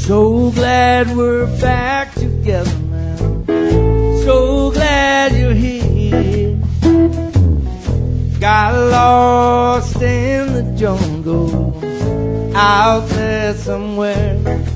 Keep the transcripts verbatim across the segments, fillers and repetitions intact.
So glad we're back together now. So glad you're here. Got lost in the jungle out there somewhere.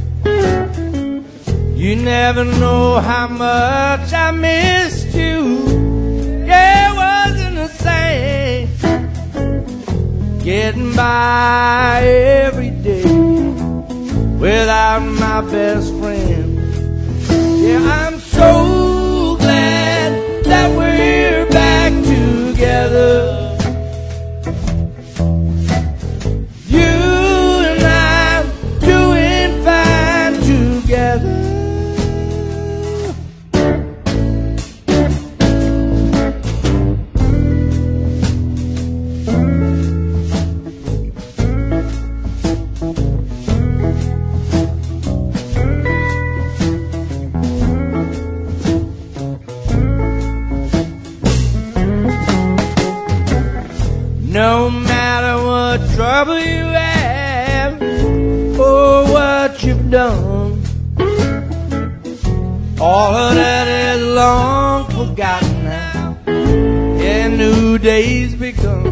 You never know how much I missed you. Yeah, it wasn't the same getting by every day without my best friend. Yeah, I'm so glad that we're back together. You and I doing fine together. No matter what trouble you have or what you've done, all of that is long forgotten now, and new days begun.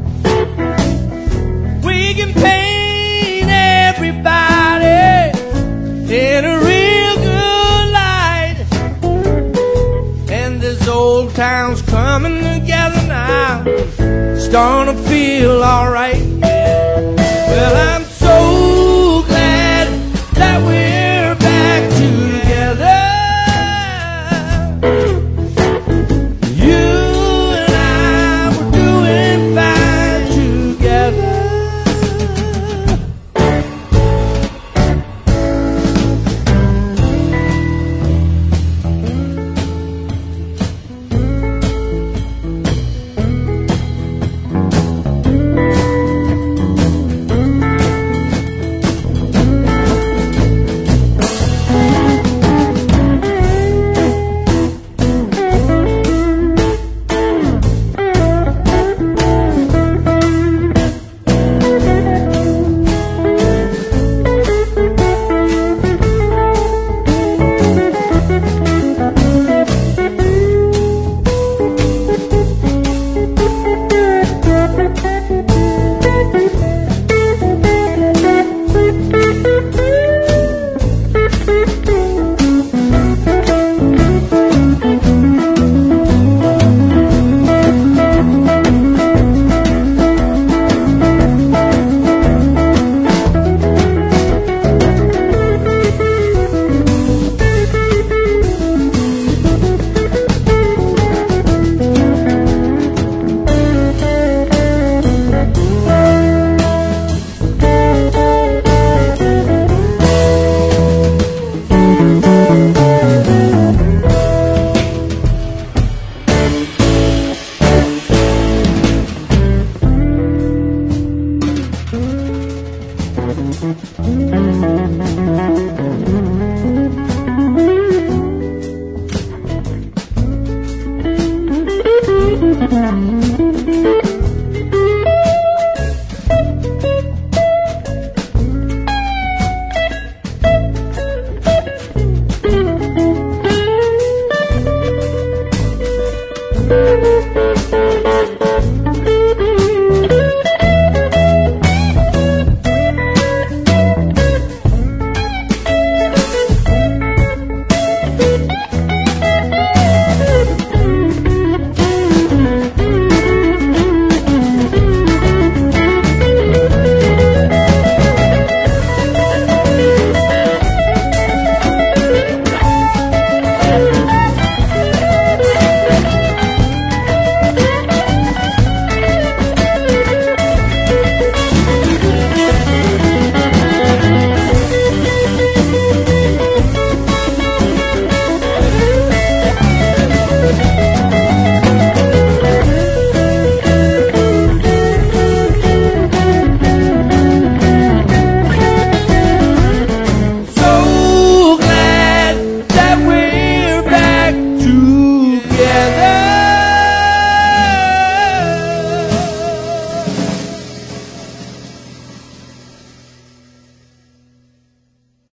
We can paint everybody in a real good light, and this old town's coming together now. It's gonna feel alright. Well, I'm so glad that we're back together. You and I were doing fine together. Thank you.